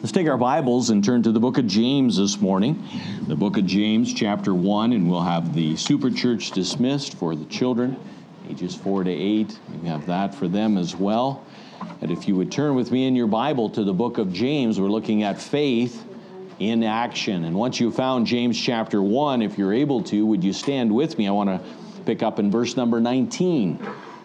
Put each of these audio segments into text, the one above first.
Let's take our Bibles and turn to the book of James this morning. The book of James, chapter 1, and we'll have the Super Church dismissed for the children, ages 4 to 8. We have that for them as well. And if you would turn with me in your Bible to the book of James, we're looking at faith in action. And once you've found James chapter 1, if you're able to, would you stand with me? I want to pick up in verse number 19.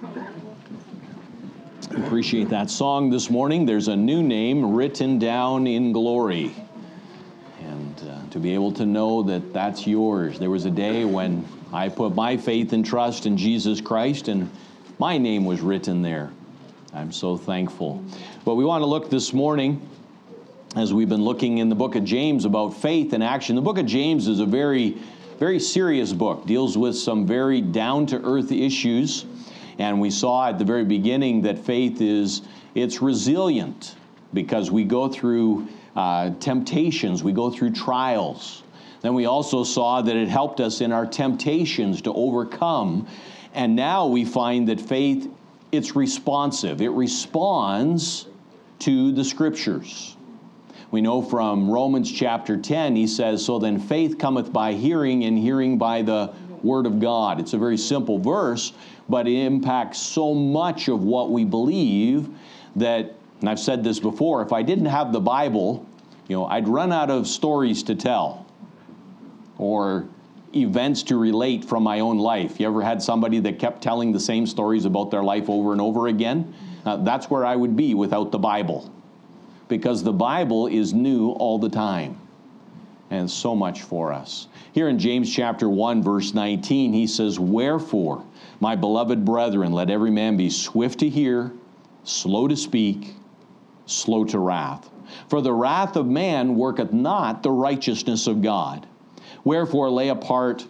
Appreciate that song this morning. There's a new name written down in glory. And to be able to know that that's yours. There was a day when I put my faith and trust in Jesus Christ, and my name was written there. I'm so thankful. But we want to look this morning, as we've been looking in the book of James about faith and action. The book of James is a very, very serious book. Deals with some very down-to-earth issues. And we saw at the very beginning that faith it's resilient because we go through temptations, we go through trials. Then we also saw that it helped us in our temptations to overcome. And now we find that faith, it's responsive. It responds to the Scriptures. We know from Romans chapter 10, he says, "So then faith cometh by hearing, and hearing by the Word of God." It's a very simple verse, but it impacts so much of what we believe that, and I've said this before, if I didn't have the Bible, I'd run out of stories to tell or events to relate from my own life. You ever had somebody that kept telling the same stories about their life over and over again? That's where I would be without the Bible, because the Bible is new all the time. And so much for us. Here in James chapter 1, verse 19, he says, "Wherefore, my beloved brethren, let every man be swift to hear, slow to speak, slow to wrath. For the wrath of man worketh not the righteousness of God. Wherefore lay apart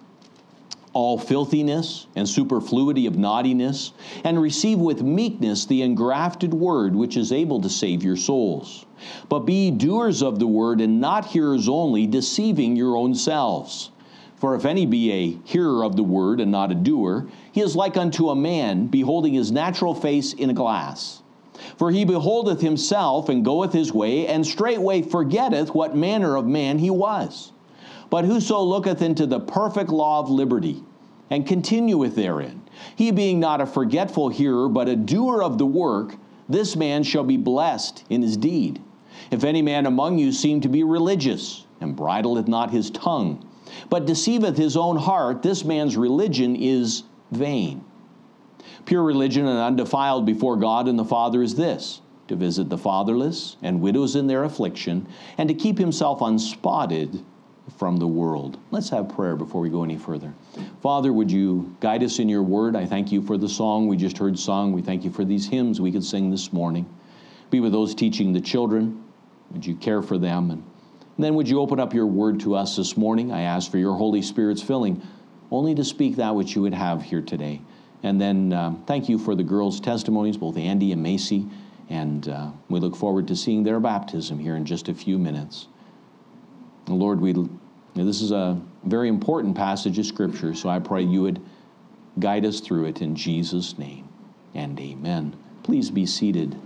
all filthiness and superfluity of naughtiness, and receive with meekness the engrafted word, which is able to save your souls. But be ye doers of the word, and not hearers only, deceiving your own selves. For if any be a hearer of the word, and not a doer, he is like unto a man beholding his natural face in a glass. For he beholdeth himself, and goeth his way, and straightway forgetteth what manner of man he was. But whoso looketh into the perfect law of liberty, and continueth therein, he being not a forgetful hearer, but a doer of the work, this man shall be blessed in his deed. If any man among you seem to be religious, and bridleth not his tongue, but deceiveth his own heart, this man's religion is vain. Pure religion and undefiled before God and the Father is this, to visit the fatherless and widows in their affliction, and to keep himself unspotted from the world." Let's have prayer before we go any further. Father, would you guide us in your word? I thank you for the song we just heard sung. We thank you for these hymns we could sing this morning. Be with those teaching the children. Would you care for them? And then would you open up your word to us this morning? I ask for your Holy Spirit's filling, only to speak that which you would have here today. And then thank you for the girls' testimonies, both Andy and Macy. And we look forward to seeing their baptism here in just a few minutes. Lord, this is a very important passage of Scripture, so I pray you would guide us through it in Jesus' name, and amen. Please be seated.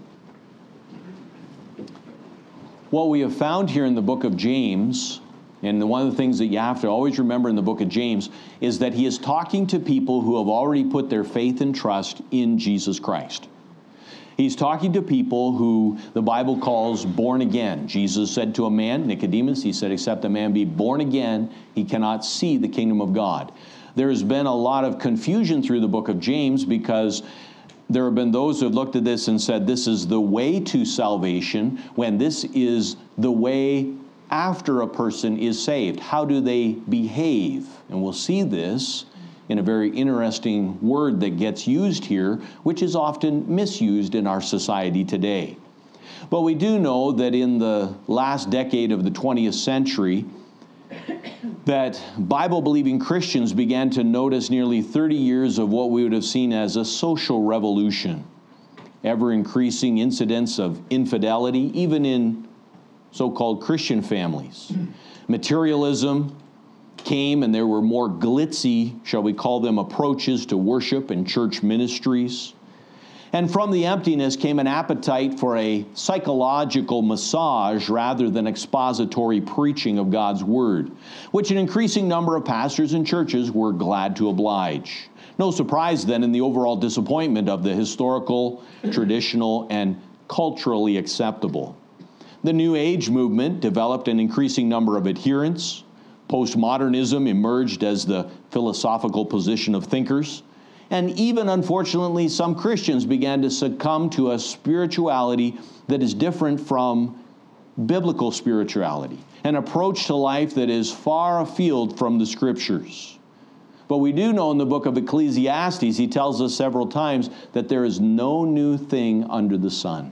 What we have found here in the book of James, and one of the things that you have to always remember in the book of James, is that he is talking to people who have already put their faith and trust in Jesus Christ. He's talking to people who the Bible calls born again. Jesus said to a man, Nicodemus, he said, "Except a man be born again, he cannot see the kingdom of God." There has been a lot of confusion through the book of James because there have been those who have looked at this and said this is the way to salvation, when this is the way after a person is saved. How do they behave? And we'll see this in a very interesting word that gets used here, which is often misused in our society today. But we do know that in the last decade of the 20th century, that Bible-believing Christians began to notice nearly 30 years of what we would have seen as a social revolution. Ever-increasing incidents of infidelity, even in so-called Christian families. Materialism came, and there were more glitzy, shall we call them, approaches to worship and church ministries. And from the emptiness came an appetite for a psychological massage rather than expository preaching of God's Word, which an increasing number of pastors and churches were glad to oblige. No surprise then in the overall disappointment of the historical, traditional, and culturally acceptable. The New Age movement developed an increasing number of adherents. Postmodernism emerged as the philosophical position of thinkers. And even, unfortunately, some Christians began to succumb to a spirituality that is different from biblical spirituality, an approach to life that is far afield from the Scriptures. But we do know in the book of Ecclesiastes, he tells us several times that there is no new thing under the sun.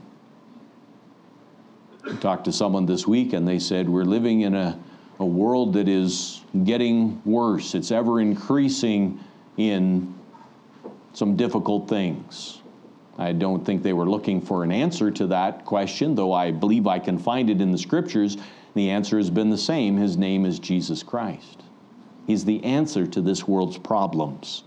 I talked to someone this week, and they said, we're living in a world that is getting worse. It's ever increasing in some difficult things. I don't think they were looking for an answer to that question, though I believe I can find it in the Scriptures. The answer has been the same. His name is Jesus Christ. He's the answer to this world's problems.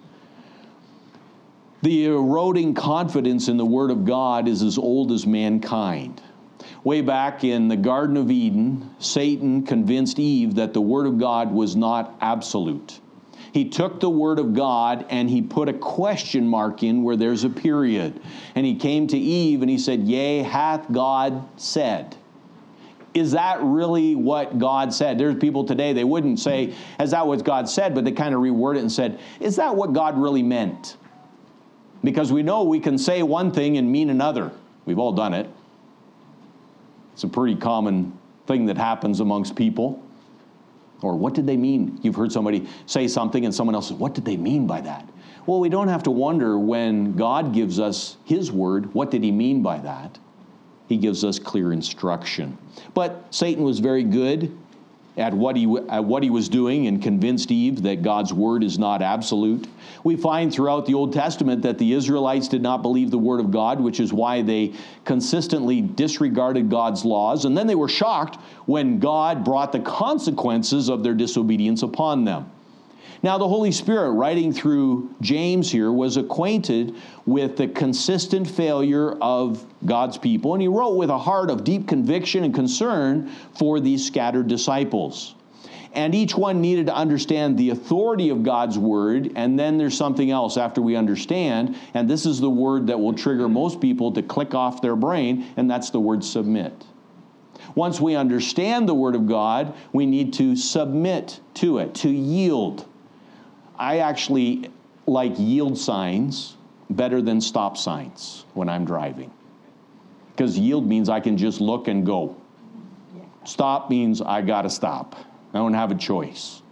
The eroding confidence in the Word of God is as old as mankind. Way back in the Garden of Eden, Satan convinced Eve that the Word of God was not absolute. He took the Word of God and he put a question mark in where there's a period. And he came to Eve and he said, "Yea, hath God said." Is that really what God said? There's people today, they wouldn't say, "Is that what God said?" But they kind of reword it and said, "Is that what God really meant?" Because we know we can say one thing and mean another. We've all done it. It's a pretty common thing that happens amongst people. Or what did they mean? You've heard somebody say something and someone else says, "What did they mean by that?" Well, we don't have to wonder when God gives us His Word, what did He mean by that? He gives us clear instruction. But Satan was very good at what he was doing and convinced Eve that God's Word is not absolute. We find throughout the Old Testament that the Israelites did not believe the Word of God, which is why they consistently disregarded God's laws. And then they were shocked when God brought the consequences of their disobedience upon them. Now, the Holy Spirit, writing through James here, was acquainted with the consistent failure of God's people, and he wrote with a heart of deep conviction and concern for these scattered disciples. And each one needed to understand the authority of God's Word, and then there's something else after we understand, and this is the word that will trigger most people to click off their brain, and that's the word submit. Once we understand the Word of God, we need to submit to it, to yield. I actually like yield signs better than stop signs when I'm driving. Because yield means I can just look and go. Stop means I got to stop. I don't have a choice.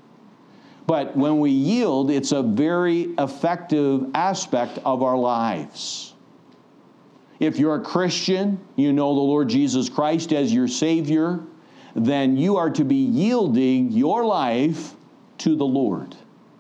But when we yield, it's a very effective aspect of our lives. If you're a Christian, you know the Lord Jesus Christ as your Savior, then you are to be yielding your life to the Lord.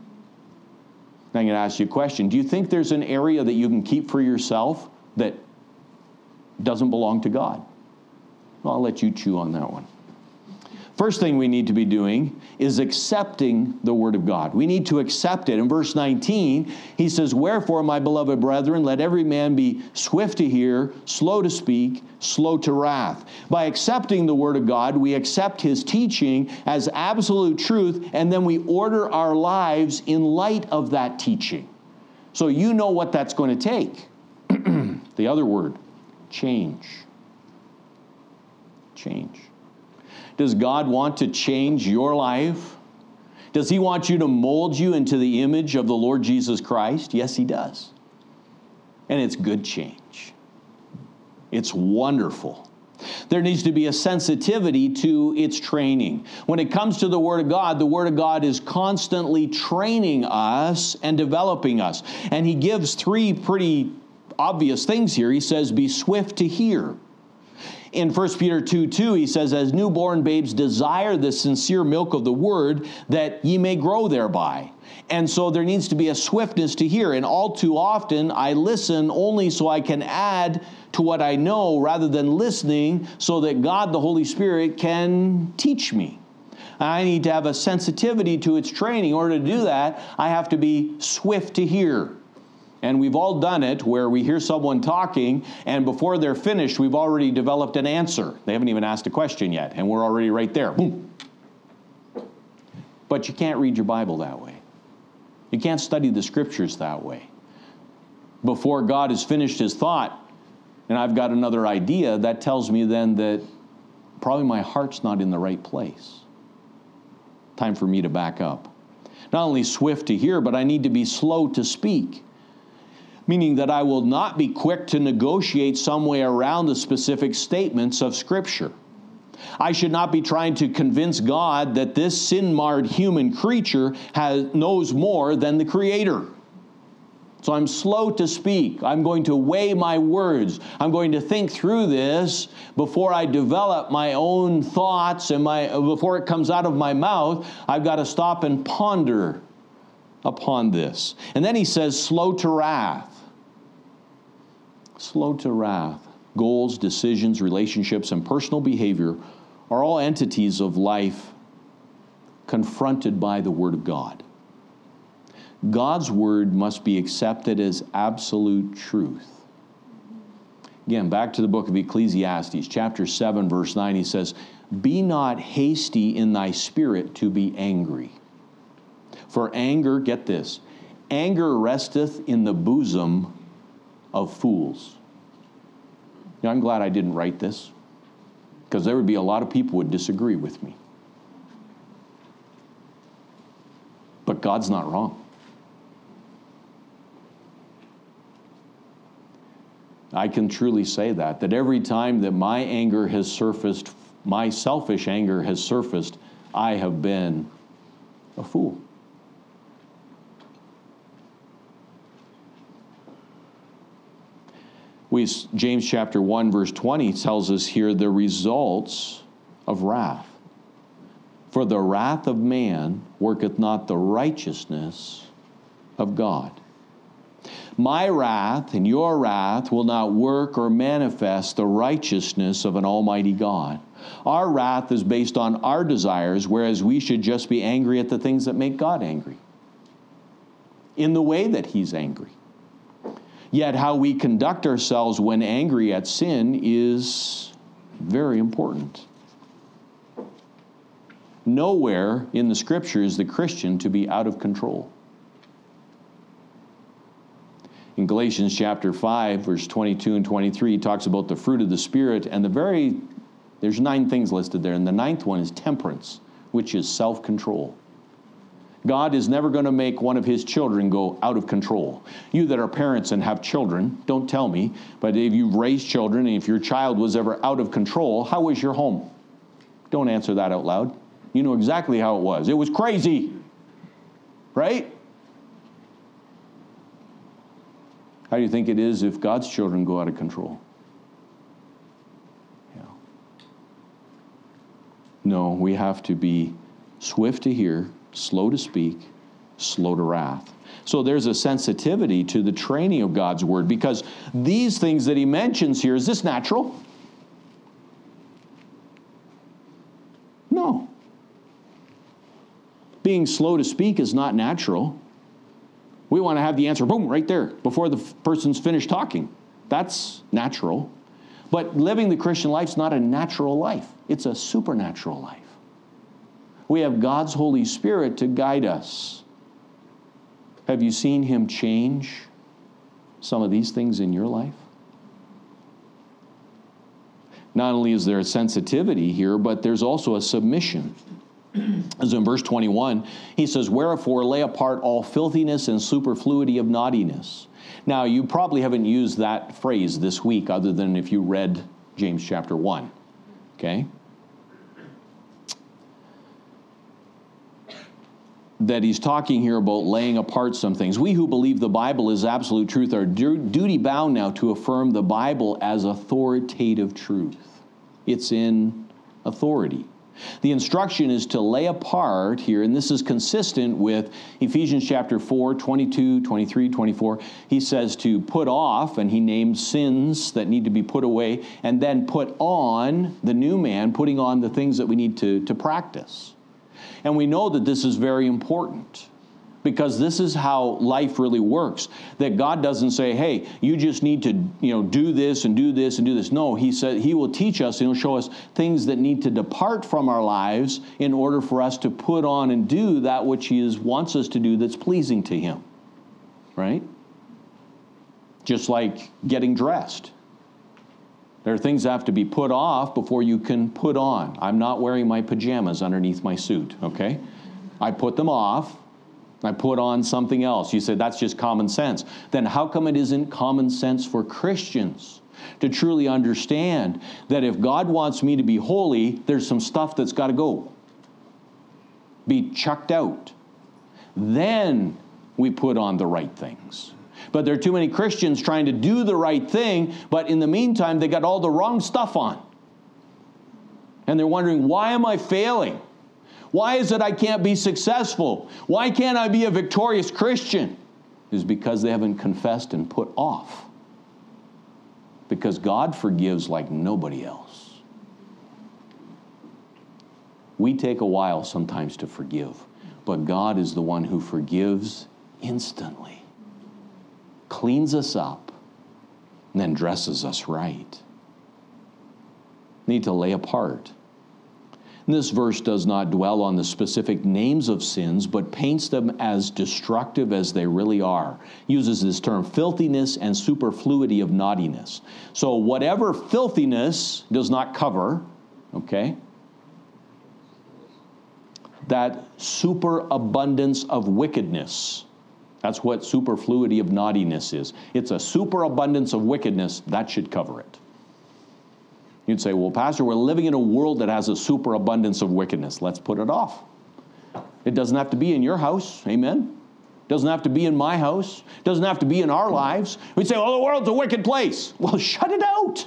I'm going to ask you a question. Do you think there's an area that you can keep for yourself that doesn't belong to God? Well, I'll let you chew on that one. First thing we need to be doing is accepting the Word of God. We need to accept it. In verse 19, he says, "Wherefore, my beloved brethren, let every man be swift to hear, slow to speak, slow to wrath." By accepting the Word of God, we accept His teaching as absolute truth, and then we order our lives in light of that teaching. So you know what that's going to take. The other word, change. Change. Does God want to change your life? Does He want you to mold you into the image of the Lord Jesus Christ? Yes, He does. And it's good change. It's wonderful. There needs to be a sensitivity to its training. When it comes to the Word of God is constantly training us and developing us. And He gives three pretty obvious things here. He says, be swift to hear. In 1 Peter 2:2, he says, "As newborn babes desire the sincere milk of the Word, that ye may grow thereby." And so there needs to be a swiftness to hear. And all too often, I listen only so I can add to what I know, rather than listening so that God, the Holy Spirit, can teach me. I need to have a sensitivity to its training. In order to do that, I have to be swift to hear. And we've all done it where we hear someone talking, and before they're finished, we've already developed an answer. They haven't even asked a question yet, and we're already right there. Boom. But you can't read your Bible that way. You can't study the Scriptures that way. Before God has finished his thought, and I've got another idea, that tells me then that probably my heart's not in the right place. Time for me to back up. Not only swift to hear, but I need to be slow to speak. Meaning that I will not be quick to negotiate some way around the specific statements of Scripture. I should not be trying to convince God that this sin-marred human creature knows more than the Creator. So I'm slow to speak. I'm going to weigh my words. I'm going to think through this before I develop my own thoughts and before it comes out of my mouth. I've got to stop and ponder upon this. And then he says, slow to wrath. Slow to wrath. Goals, decisions, relationships, and personal behavior are all entities of life confronted by the Word of God. God's Word must be accepted as absolute truth. Again, back to the book of Ecclesiastes, chapter 7, verse 9, he says, "Be not hasty in thy spirit to be angry. For anger," get this, "anger resteth in the bosom of fools." Now, I'm glad I didn't write this, because there would be a lot of people who would disagree with me. But God's not wrong. I can truly say that every time that my anger has surfaced, my selfish anger has surfaced, I have been a fool. James chapter 1, verse 20 tells us here the results of wrath. For the wrath of man worketh not the righteousness of God. My wrath and your wrath will not work or manifest the righteousness of an almighty God. Our wrath is based on our desires, whereas we should just be angry at the things that make God angry, in the way that he's angry. Yet how we conduct ourselves when angry at sin is very important. Nowhere in the Scripture is the Christian to be out of control. In Galatians chapter 5, verse 22 and 23, he talks about the fruit of the Spirit, and there's 9 things listed there, and the 9th one is temperance, which is self-control. God is never going to make one of his children go out of control. You that are parents and have children, don't tell me, but if you've raised children and if your child was ever out of control, how was your home? Don't answer that out loud. You know exactly how it was. It was crazy, right? How do you think it is if God's children go out of control? Yeah. No, we have to be swift to hear, slow to speak, slow to wrath. So there's a sensitivity to the training of God's Word, because these things that he mentions here, is this natural? No. Being slow to speak is not natural. We want to have the answer, boom, right there, before the person's finished talking. That's natural. But living the Christian life is not a natural life. It's a supernatural life. We have God's Holy Spirit to guide us. Have you seen him change some of these things in your life? Not only is there a sensitivity here, but there's also a submission. As in verse 21, he says, "Wherefore lay apart all filthiness and superfluity of naughtiness." Now, you probably haven't used that phrase this week other than if you read James chapter 1. Okay? That he's talking here about laying apart some things. We who believe the Bible is absolute truth are duty bound now to affirm the Bible as authoritative truth. It's in authority. The instruction is to lay apart here, and this is consistent with Ephesians chapter 4, 22, 23, 24. He says to put off, and he names sins that need to be put away, and then put on the new man, putting on the things that we need to practice. And we know that this is very important. Because this is how life really works. That God doesn't say, hey, you just need to, do this and do this and do this. No, he said he will teach us and he'll show us things that need to depart from our lives in order for us to put on and do that which he wants us to do that's pleasing to him. Right? Just like getting dressed. There are things that have to be put off before you can put on. I'm not wearing my pajamas underneath my suit, okay? I put them off. I put on something else. You say that's just common sense. Then how come it isn't common sense for Christians to truly understand that if God wants me to be holy, there's some stuff that's got to go, be chucked out. Then we put on the right things. But there are too many Christians trying to do the right thing, but in the meantime, they got all the wrong stuff on. And they're wondering, why am I failing? Why is it I can't be successful? Why can't I be a victorious Christian? It's because they haven't confessed and put off. Because God forgives like nobody else. We take a while sometimes to forgive, but God is the one who forgives instantly, cleans us up, and then dresses us right. Need to lay apart. And this verse does not dwell on the specific names of sins, but paints them as destructive as they really are. Uses this term, filthiness and superfluity of naughtiness. So whatever filthiness does not cover, okay, that superabundance of wickedness. That's what superfluity of naughtiness is. It's a superabundance of wickedness. That should cover it. You'd say, well, Pastor, we're living in a world that has a superabundance of wickedness. Let's put it off. It doesn't have to be in your house. Amen? It doesn't have to be in my house. It doesn't have to be in our lives. We'd say, oh, the world's a wicked place. Well, shut it out.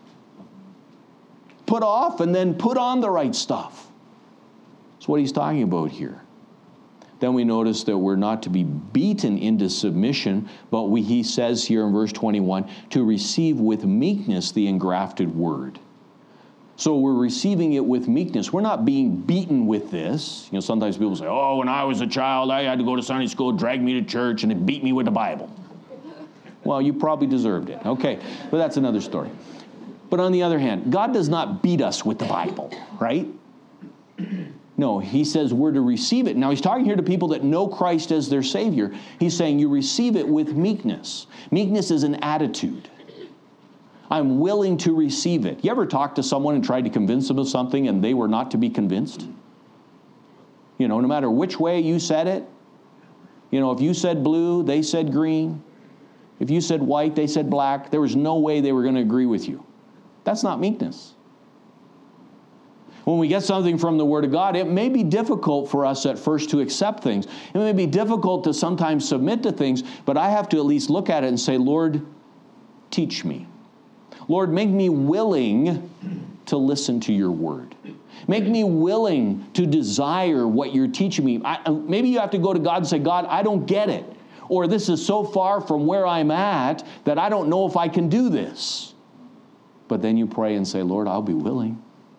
Put off and then put on the right stuff. That's what he's talking about here. Then we notice that we're not to be beaten into submission, but he says here in verse 21, to receive with meekness the engrafted word. So we're receiving it with meekness. We're not being beaten with this. Sometimes people say, oh, when I was a child, I had to go to Sunday school, drag me to church, and it beat me with the Bible. Well, you probably deserved it. Okay, but that's another story. But on the other hand, God does not beat us with the Bible, right? No, he says we're to receive it. Now, he's talking here to people that know Christ as their Savior. He's saying you receive it with meekness. Meekness is an attitude. I'm willing to receive it. You ever talked to someone and tried to convince them of something and they were not to be convinced? No matter which way you said it. If you said blue, they said green. If you said white, they said black. There was no way they were going to agree with you. That's not meekness. When we get something from the Word of God, it may be difficult for us at first to accept things. It may be difficult to sometimes submit to things, but I have to at least look at it and say, Lord, teach me. Lord, make me willing to listen to your Word. Make me willing to desire what you're teaching me. Maybe you have to go to God and say, God, I don't get it. Or this is so far from where I'm at that I don't know if I can do this. But then you pray and say, Lord, I'll be willing.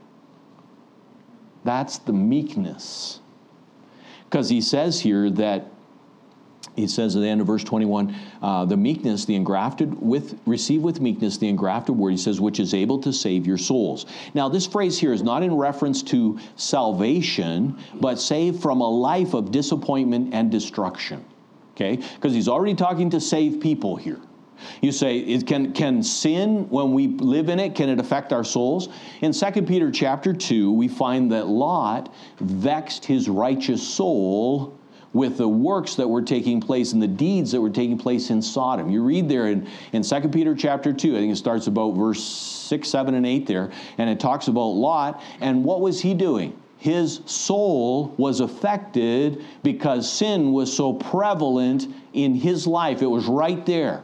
That's the meekness. Because he says here that, he says at the end of verse 21, the meekness, the engrafted, receive with meekness the engrafted word, he says, which is able to save your souls. Now, this phrase here is not in reference to salvation, but save from a life of disappointment and destruction. Okay? Because he's already talking to saved people here. You say, can sin, when we live in it, can it affect our souls? In 2 Peter chapter 2, we find that Lot vexed his righteous soul with the works that were taking place and the deeds that were taking place in Sodom. You read there in 2 Peter chapter 2, I think it starts about verse 6, 7, and 8 there, and it talks about Lot, and what was he doing? His soul was affected because sin was so prevalent in his life. It was right there.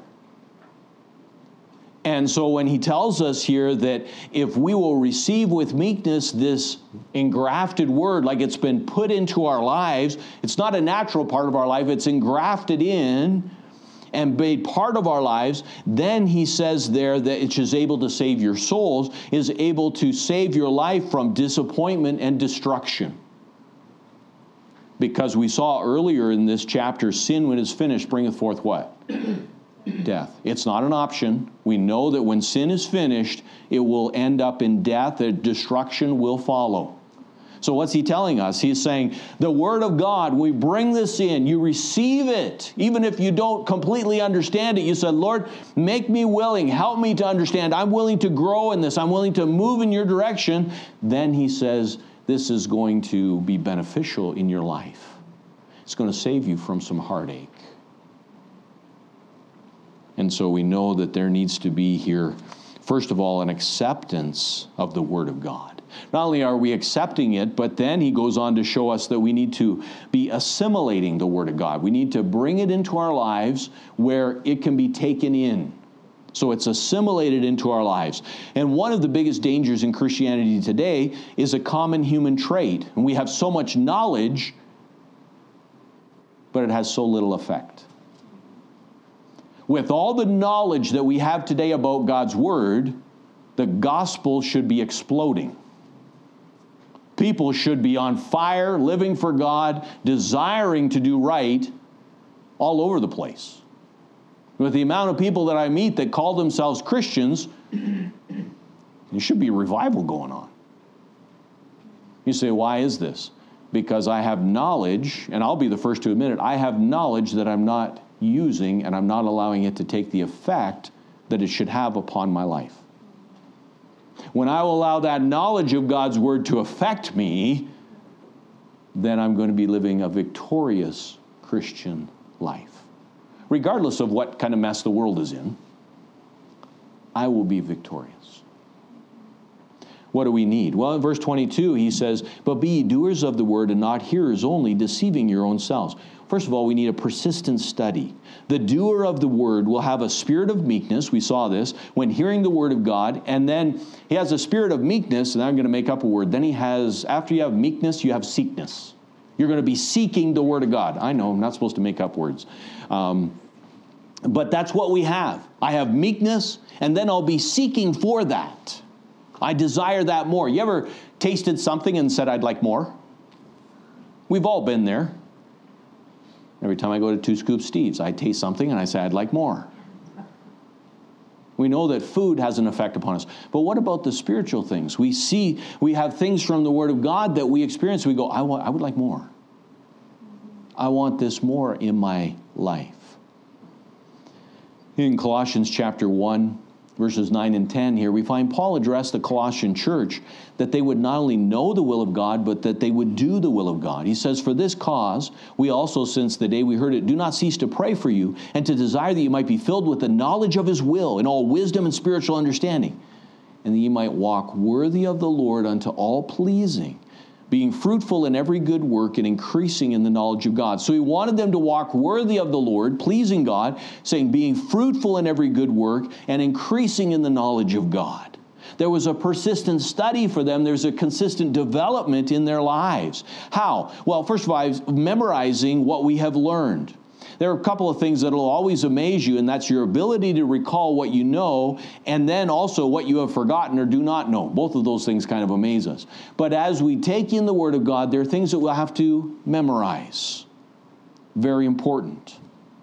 And so when he tells us here that if we will receive with meekness this engrafted word, like it's been put into our lives, it's not a natural part of our life, it's engrafted in and made part of our lives, then he says there that it is able to save your souls, is able to save your life from disappointment and destruction. Because we saw earlier in this chapter, sin when it is finished bringeth forth what? Death. It's not an option. We know that when sin is finished, it will end up in death, that destruction will follow. So what's he telling us? He's saying, the Word of God, we bring this in, you receive it. Even if you don't completely understand it, you said, Lord, make me willing, help me to understand. I'm willing to grow in this. I'm willing to move in your direction. Then he says, this is going to be beneficial in your life. It's going to save you from some heartache. And so we know that there needs to be here, first of all, an acceptance of the Word of God. Not only are we accepting it, but then he goes on to show us that we need to be assimilating the Word of God. We need to bring it into our lives where it can be taken in. So it's assimilated into our lives. And one of the biggest dangers in Christianity today is a common human trait. And we have so much knowledge, but it has so little effect. With all the knowledge that we have today about God's Word, the gospel should be exploding. People should be on fire, living for God, desiring to do right all over the place. With the amount of people that I meet that call themselves Christians, there should be a revival going on. You say, why is this? Because I have knowledge, and I'll be the first to admit it, I have knowledge that I'm not using, and I'm not allowing it to take the effect that it should have upon my life. When I will allow that knowledge of God's Word to affect me, then I'm going to be living a victorious Christian life. Regardless of what kind of mess the world is in, I will be victorious. What do we need? Well, in verse 22, he says, but be ye doers of the word and not hearers only, deceiving your own selves. First of all, we need a persistent study. The doer of the word will have a spirit of meekness. We saw this when hearing the word of God. And then he has a spirit of meekness, and I'm going to make up a word. Then he has, after you have meekness, you have seekness. You're going to be seeking the word of God. I know, I'm not supposed to make up words. But that's what we have. I have meekness, and then I'll be seeking for that. I desire that more. You ever tasted something and said, I'd like more? We've all been there. Every time I go to Two Scoop Steve's, I taste something and I say, I'd like more. We know that food has an effect upon us. But what about the spiritual things? We have things from the Word of God that we experience. We go, I would like more. I want this more in my life. In Colossians chapter 1, verses 9 and 10 here, we find Paul address the Colossian church that they would not only know the will of God, but that they would do the will of God. He says, for this cause, we also, since the day we heard it, do not cease to pray for you and to desire that you might be filled with the knowledge of his will in all wisdom and spiritual understanding, and that you might walk worthy of the Lord unto all pleasing, being fruitful in every good work and increasing in the knowledge of God. So he wanted them to walk worthy of the Lord, pleasing God, saying being fruitful in every good work and increasing in the knowledge of God. There was a persistent study for them. There's a consistent development in their lives. How? Well, first of all, memorizing what we have learned. There are a couple of things that will always amaze you, and that's your ability to recall what you know, and then also what you have forgotten or do not know. Both of those things kind of amaze us. But as we take in the Word of God, there are things that we'll have to memorize. Very important.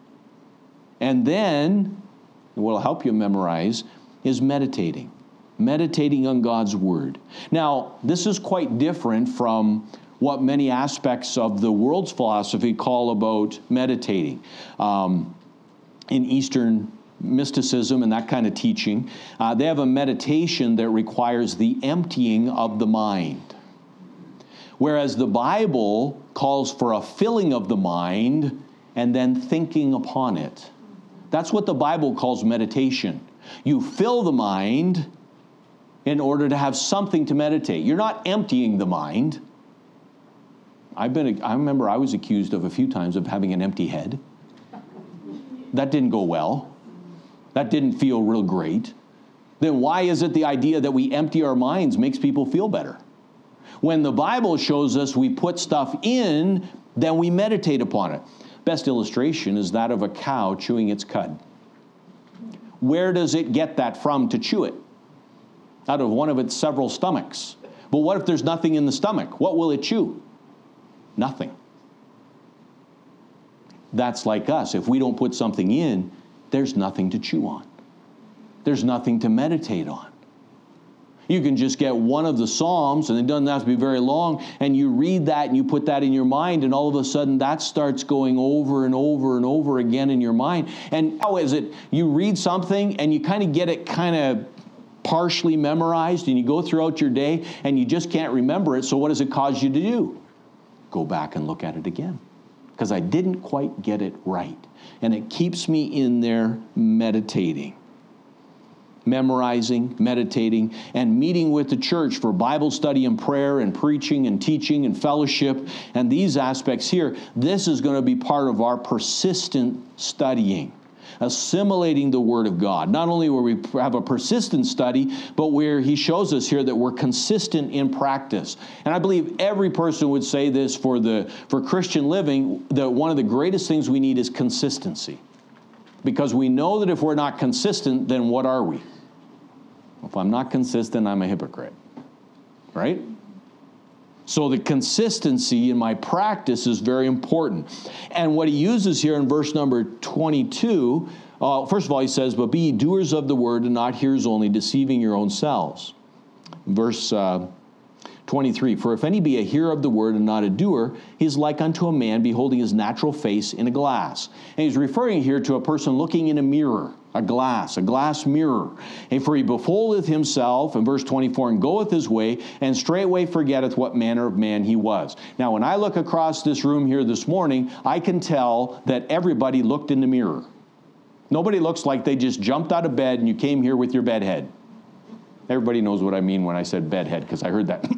And then, what will help you memorize is meditating. Meditating on God's Word. Now, this is quite different from what many aspects of the world's philosophy call about meditating. In Eastern mysticism and that kind of teaching, they have a meditation that requires the emptying of the mind. Whereas the Bible calls for a filling of the mind and then thinking upon it. That's what the Bible calls meditation. You fill the mind in order to have something to meditate. You're not emptying the mind. I remember I was accused of a few times of having an empty head. That didn't go well. That didn't feel real great. Then why is it the idea that we empty our minds makes people feel better? When the Bible shows us we put stuff in, then we meditate upon it. Best illustration is that of a cow chewing its cud. Where does it get that from to chew it? Out of one of its several stomachs. But what if there's nothing in the stomach? What will it chew? Nothing. that's like us. If we don't put something in, there's nothing to chew on. There's nothing to meditate on. You can just get one of the Psalms, and it doesn't have to be very long, and you read that and you put that in your mind, and all of a sudden that starts going over and over and over again in your mind. And how is it? You read something and you kind of get it kind of partially memorized, and you go throughout your day and you just can't remember it. So what does it cause you to do? Go back and look at it again. Because I didn't quite get it right. And it keeps me in there meditating. Memorizing, meditating, and meeting with the church for Bible study and prayer and preaching and teaching and fellowship. And these aspects here, this is going to be part of our persistent studying. Assimilating the Word of God. Not only where we have a persistent study, but where he shows us here that we're consistent in practice. And I believe every person would say this for Christian living, that one of the greatest things we need is consistency. Because we know that if we're not consistent, then what are we? If I'm not consistent, I'm a hypocrite. Right? So the consistency in my practice is very important. And what he uses here in verse number 22, first of all, he says, but be ye doers of the word and not hearers only, deceiving your own selves. Verse 23, for if any be a hearer of the word and not a doer, he is like unto a man beholding his natural face in a glass. And he's referring here to a person looking in a mirror, a glass mirror. And for he beholdeth himself, in verse 24, and goeth his way, and straightway forgetteth what manner of man he was. Now, when I look across this room here this morning, I can tell that everybody looked in the mirror. Nobody looks like they just jumped out of bed and you came here with your bed head. Everybody knows what I mean when I said bed head, because I heard that.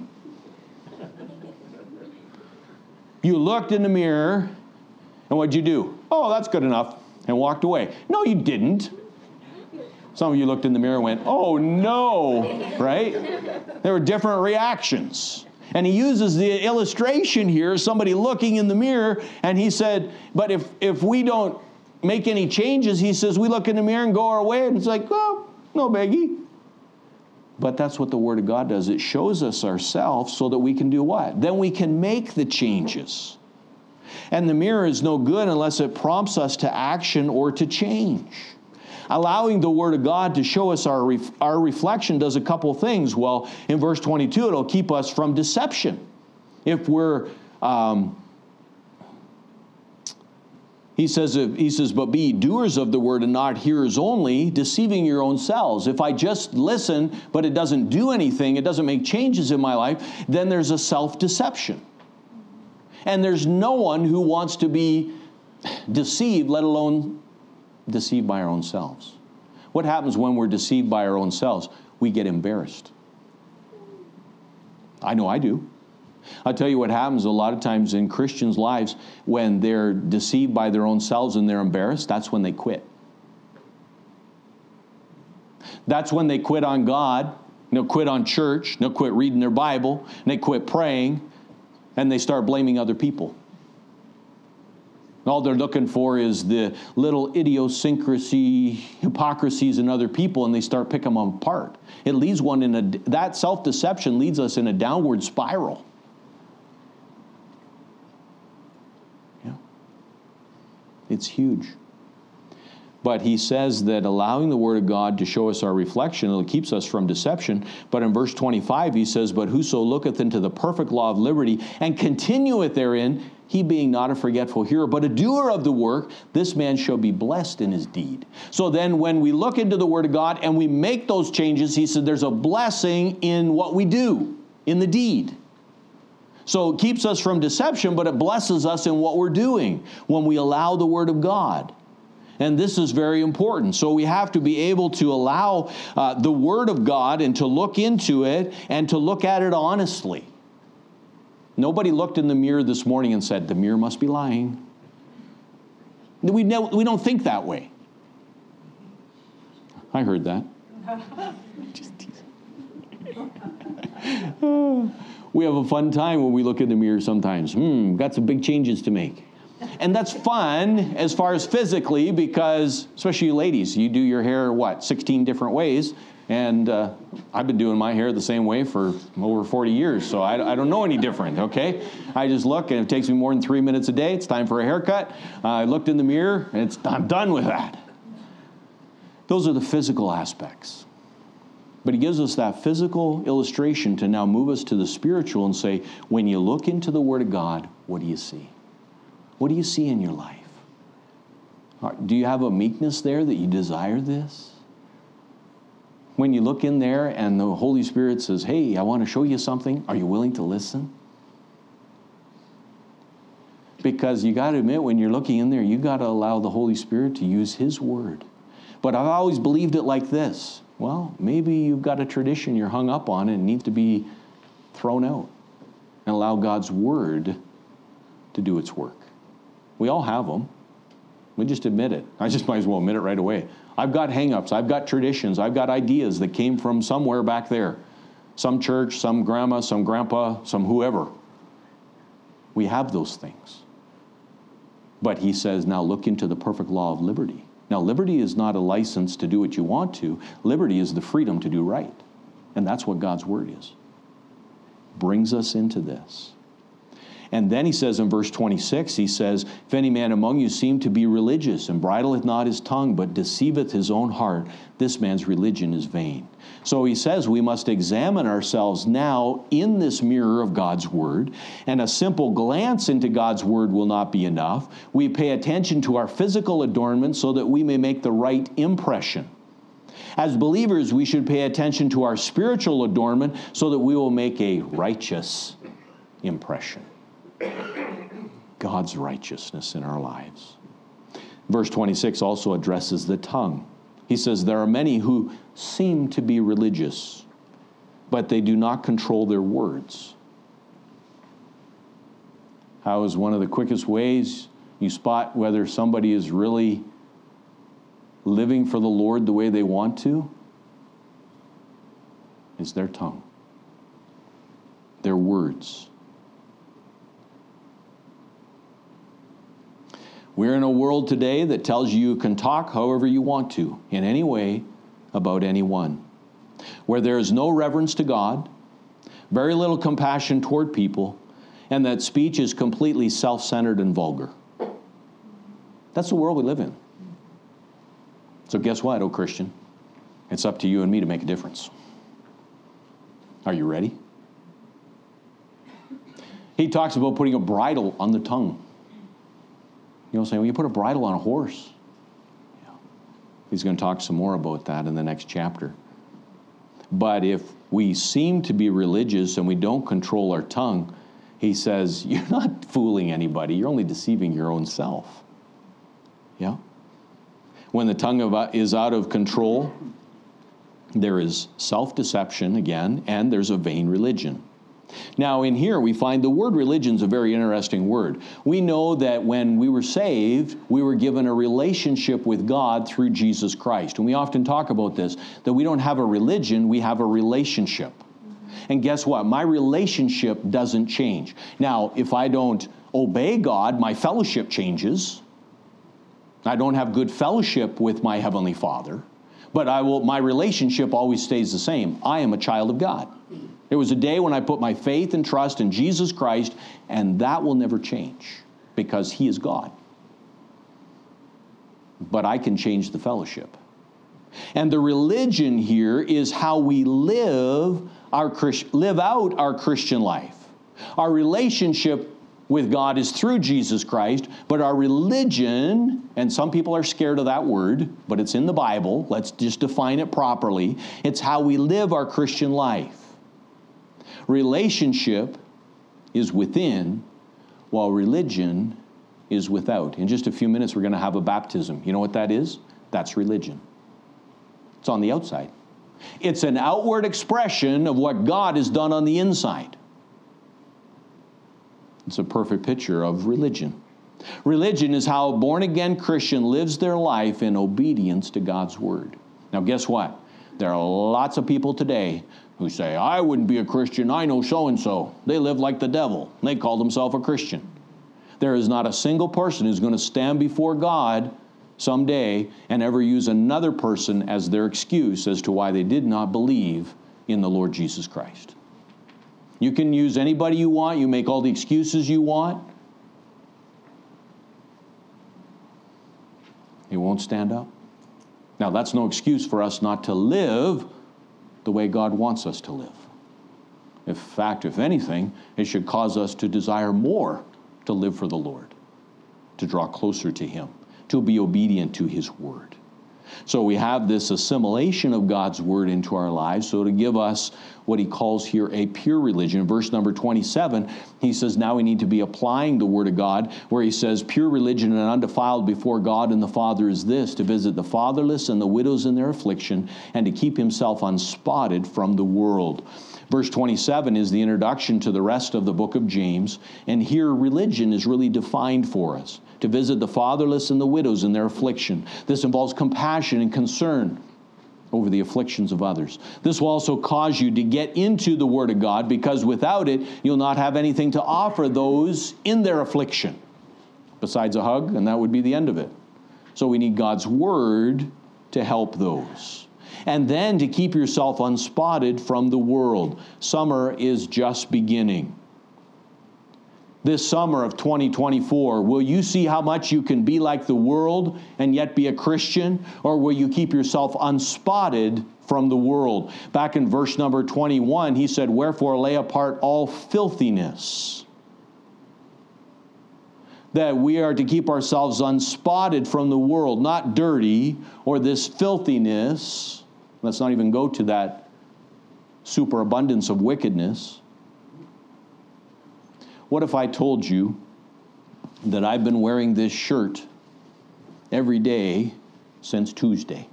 You looked in the mirror, and what'd you do? Oh, that's good enough, and walked away. No, you didn't. Some of you looked in the mirror and went, oh no, right? There were different reactions. And he uses the illustration here, somebody looking in the mirror, and he said, but if we don't make any changes, he says, we look in the mirror and go our way, and it's like, oh, no biggie. But that's what the Word of God does. It shows us ourselves so that we can do what? Then we can make the changes. And the mirror is no good unless it prompts us to action or to change. Allowing the Word of God to show us our reflection does a couple things. Well, in verse 22, it'll keep us from deception. If we're... He says, but be ye doers of the word and not hearers only, deceiving your own selves. If I just listen, but it doesn't do anything, it doesn't make changes in my life, then there's a self-deception. And there's no one who wants to be deceived, let alone deceived by our own selves. What happens when we're deceived by our own selves? We get embarrassed. I know I do. I'll tell you what happens a lot of times in Christians' lives when they're deceived by their own selves and they're embarrassed. That's when they quit. That's when they quit on God. They'll quit on church. They'll quit reading their Bible. And they quit praying. And they start blaming other people. All they're looking for is the little idiosyncrasy, hypocrisies in other people, and they start picking them apart. It leads one that self-deception leads us in a downward spiral. It's huge. But he says that allowing the Word of God to show us our reflection, it keeps us from deception. But in verse 25, he says, but whoso looketh into the perfect law of liberty and continueth therein, he being not a forgetful hearer, but a doer of the work, this man shall be blessed in his deed. So then when we look into the Word of God and we make those changes, he said there's a blessing in what we do, in the deed. So it keeps us from deception, but it blesses us in what we're doing when we allow the Word of God. And this is very important. So we have to be able to allow the Word of God and to look into it and to look at it honestly. Nobody looked in the mirror this morning and said, the mirror must be lying. We don't think that way. I heard that. Just teasing. We have a fun time when we look in the mirror sometimes. Got some big changes to make. And that's fun as far as physically because, especially you ladies, you do your hair, 16 different ways. And I've been doing my hair the same way for over 40 years, so I don't know any different, okay? I just look, and it takes me more than 3 minutes a day. It's time for a haircut. I looked in the mirror, and I'm done with that. Those are the physical aspects. But he gives us that physical illustration to now move us to the spiritual and say, when you look into the Word of God, what do you see? What do you see in your life? Do you have a meekness there that you desire this? When you look in there and the Holy Spirit says, hey, I want to show you something, are you willing to listen? Because you got to admit, when you're looking in there, you got to allow the Holy Spirit to use His Word. But I've always believed it like this. Well, maybe you've got a tradition you're hung up on and needs to be thrown out and allow God's Word to do its work. We all have them. We just admit it. I just might as well admit it right away. I've got hang-ups. I've got traditions. I've got ideas that came from somewhere back there. Some church, some grandma, some grandpa, some whoever. We have those things. But he says, now look into the perfect law of liberty. Now, liberty is not a license to do what you want to. Liberty is the freedom to do right. And that's what God's Word is. Brings us into this. And then he says in verse 26, he says, if any man among you seem to be religious, and bridleth not his tongue, but deceiveth his own heart, this man's religion is vain. So he says we must examine ourselves now in this mirror of God's Word, and a simple glance into God's Word will not be enough. We pay attention to our physical adornment so that we may make the right impression. As believers, we should pay attention to our spiritual adornment so that we will make a righteous impression. God's righteousness in our lives. Verse 26 also addresses the tongue. He says, there are many who seem to be religious, but they do not control their words. How is one of the quickest ways you spot whether somebody is really living for the Lord the way they want to? Is their tongue, their words. We're in a world today that tells you can talk however you want to, in any way, about anyone. Where there is no reverence to God, very little compassion toward people, and that speech is completely self-centered and vulgar. That's the world we live in. So guess what, oh Christian? It's up to you and me to make a difference. Are you ready? He talks about putting a bridle on the tongue. You know, saying, well, you put a bridle on a horse. Yeah. He's going to talk some more about that in the next chapter. But if we seem to be religious and we don't control our tongue, he says, you're not fooling anybody. You're only deceiving your own self. Yeah? When the tongue is out of control, there is self-deception again, and there's a vain religion. Now, in here, we find the word religion is a very interesting word. We know that when we were saved, we were given a relationship with God through Jesus Christ. And we often talk about this, that we don't have a religion, we have a relationship. And guess what? My relationship doesn't change. Now, if I don't obey God, my fellowship changes. I don't have good fellowship with my Heavenly Father. But my relationship always stays the same. I am a child of God. There was a day when I put my faith and trust in Jesus Christ, and that will never change because He is God. But I can change the fellowship. And the religion here is how we live out our Christian life. Our relationship with God is through Jesus Christ, but our religion, and some people are scared of that word, but it's in the Bible. Let's just define it properly. It's how we live our Christian life. Relationship is within, while religion is without. In just a few minutes, we're going to have a baptism. You know what that is? That's religion. It's on the outside. It's an outward expression of what God has done on the inside. It's a perfect picture of religion. Religion is how a born-again Christian lives their life in obedience to God's Word. Now, guess what? There are lots of people today who say, I wouldn't be a Christian. I know so-and-so. They live like the devil. They call themselves a Christian. There is not a single person who's going to stand before God someday and ever use another person as their excuse as to why they did not believe in the Lord Jesus Christ. You can use anybody you want. You make all the excuses you want. It won't stand up. Now, that's no excuse for us not to live the way God wants us to live. In fact, if anything, it should cause us to desire more to live for the Lord, to draw closer to Him, to be obedient to His Word. So we have this assimilation of God's Word into our lives, so to give us what he calls here a pure religion. Verse number 27, he says now we need to be applying the Word of God, where he says, pure religion and undefiled before God and the Father is this, to visit the fatherless and the widows in their affliction, and to keep himself unspotted from the world. Verse 27 is the introduction to the rest of the book of James, and here religion is really defined for us. To visit the fatherless and the widows in their affliction. This involves compassion and concern over the afflictions of others. This will also cause you to get into the Word of God, because without it, you'll not have anything to offer those in their affliction, besides a hug, and that would be the end of it. So we need God's Word to help those. And then to keep yourself unspotted from the world. Summer is just beginning. This summer of 2024, will you see how much you can be like the world and yet be a Christian? Or will you keep yourself unspotted from the world? Back in verse number 21, he said, wherefore lay apart all filthiness. That we are to keep ourselves unspotted from the world, not dirty or this filthiness. Let's not even go to that superabundance of wickedness. What if I told you that I've been wearing this shirt every day since Tuesday?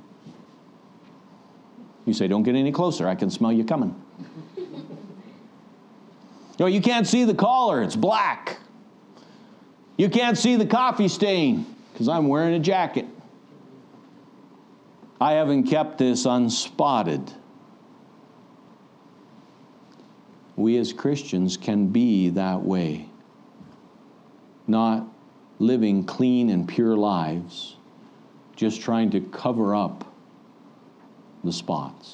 You say, don't get any closer. I can smell you coming. No, you can't see the collar. It's black. You can't see the coffee stain because I'm wearing a jacket. I haven't kept this unspotted. We as Christians can be that way, not living clean and pure lives, just trying to cover up the spots.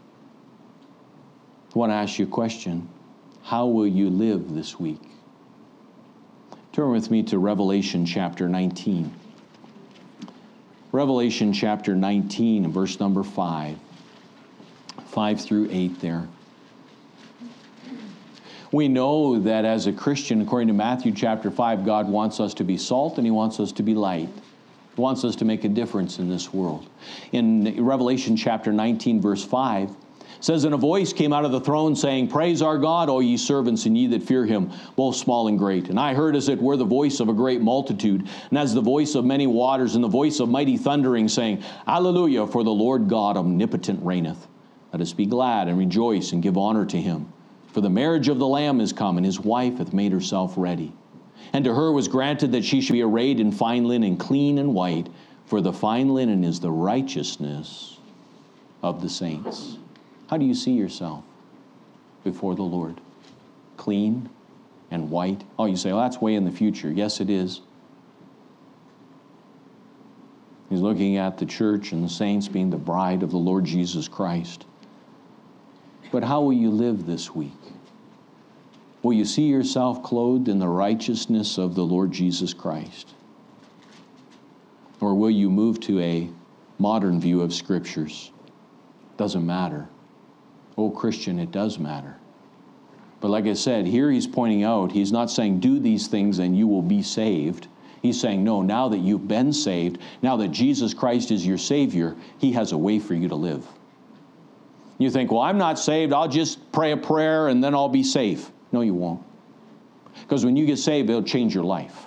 I want to ask you a question. How will you live this week? Turn with me to Revelation chapter 19. Revelation chapter 19, verse number 5. 5 through 8 there. We know that as a Christian, according to Matthew chapter 5, God wants us to be salt and he wants us to be light. He wants us to make a difference in this world. In Revelation chapter 19, verse 5, it says, and a voice came out of the throne saying, praise our God, O ye servants, and ye that fear him, both small and great. And I heard as it were the voice of a great multitude, and as the voice of many waters, and the voice of mighty thundering, saying, Alleluia, for the Lord God omnipotent reigneth. Let us be glad and rejoice and give honor to him. For the marriage of the Lamb is come, and his wife hath made herself ready. And to her was granted that she should be arrayed in fine linen, clean and white, for the fine linen is the righteousness of the saints. How do you see yourself before the Lord? Clean and white? Oh, you say, well, that's way in the future. Yes, it is. He's looking at the church and the saints being the bride of the Lord Jesus Christ. But how will you live this week? Will you see yourself clothed in the righteousness of the Lord Jesus Christ? Or will you move to a modern view of Scriptures? Doesn't matter. Oh, Christian, it does matter. But like I said, here he's pointing out, he's not saying do these things and you will be saved. He's saying, no, now that you've been saved, now that Jesus Christ is your Savior, he has a way for you to live. You think, well, I'm not saved. I'll just pray a prayer and then I'll be safe. No, you won't. Because when you get saved, it'll change your life.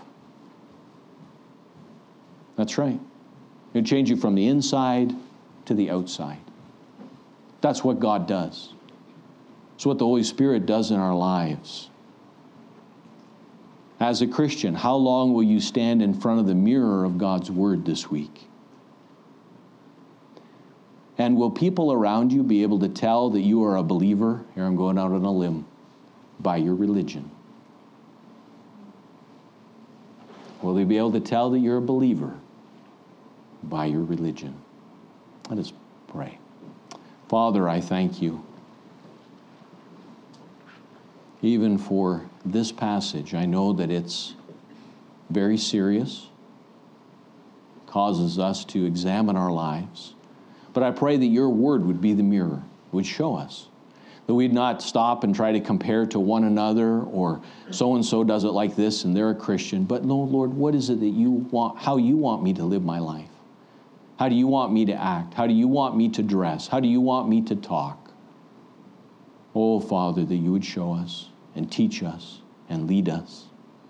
That's right. It'll change you from the inside to the outside. That's what God does. It's what the Holy Spirit does in our lives. As a Christian, how long will you stand in front of the mirror of God's Word this week? And will people around you be able to tell that you are a believer? Here I'm going out on a limb. By your religion. Will they be able to tell that you're a believer by your religion. Let us pray. Father, I thank you. Even for this passage, I know that it's very serious, causes us to examine our lives. But I pray that your word would be the mirror, would show us, that we'd not stop and try to compare to one another, or so-and-so does it like this and they're a Christian. But no, Lord, what is it that you want, how you want me to live my life? How do you want me to act? How do you want me to dress? How do you want me to talk? Oh, Father, that you would show us and teach us and lead us.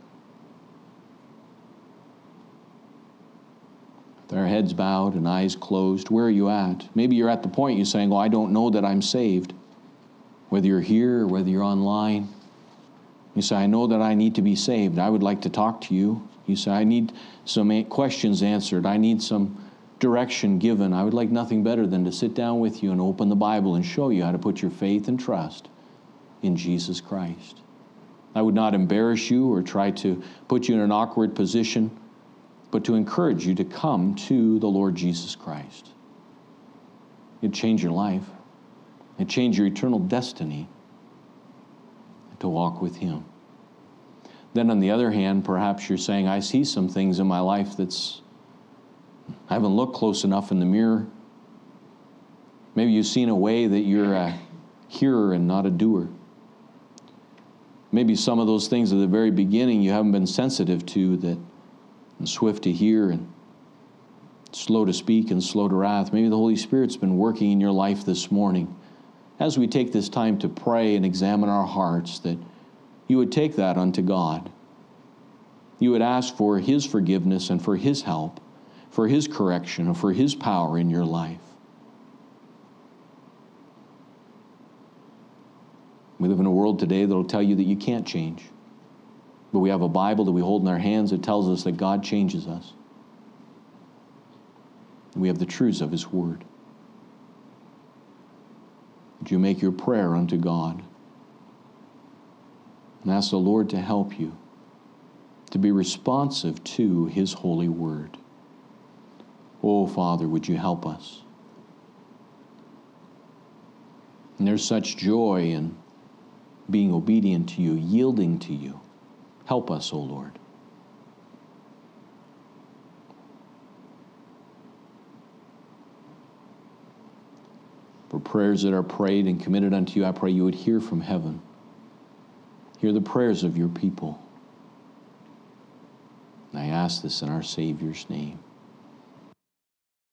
With our heads bowed and eyes closed, where are you at? Maybe you're at the point you're saying, oh, I don't know that I'm saved. Whether you're here or whether you're online, you say, I know that I need to be saved. I would like to talk to you. You say, I need some questions answered. I need some direction given. I would like nothing better than to sit down with you and open the Bible and show you how to put your faith and trust in Jesus Christ. I would not embarrass you or try to put you in an awkward position, but to encourage you to come to the Lord Jesus Christ. It'd change your life. It'd change your eternal destiny to walk with Him. Then on the other hand, perhaps you're saying, I see some things in my life I haven't looked close enough in the mirror. Maybe you've seen a way that you're a hearer and not a doer. Maybe some of those things at the very beginning you haven't been sensitive to, that and swift to hear and slow to speak and slow to wrath. Maybe the Holy Spirit's been working in your life this morning. As we take this time to pray and examine our hearts, that you would take that unto God. You would ask for His forgiveness and for His help, for His correction, and for His power in your life. We live in a world today that will tell you that you can't change. But we have a Bible that we hold in our hands that tells us that God changes us. We have the truths of His Word. Would you make your prayer unto God and ask the Lord to help you to be responsive to His holy Word? Oh, Father, would you help us? And there's such joy in being obedient to you, yielding to you. Help us, O Lord. For prayers that are prayed and committed unto you, I pray you would hear from heaven. Hear the prayers of your people. And I ask this in our Savior's name.